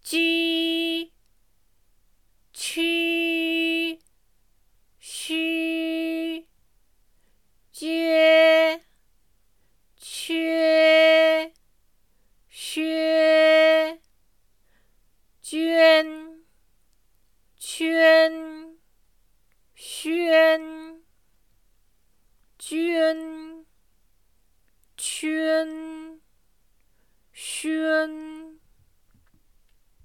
鸡、曲、须、撅、缺、薛、捐、圈、宣、捐、圈、宣。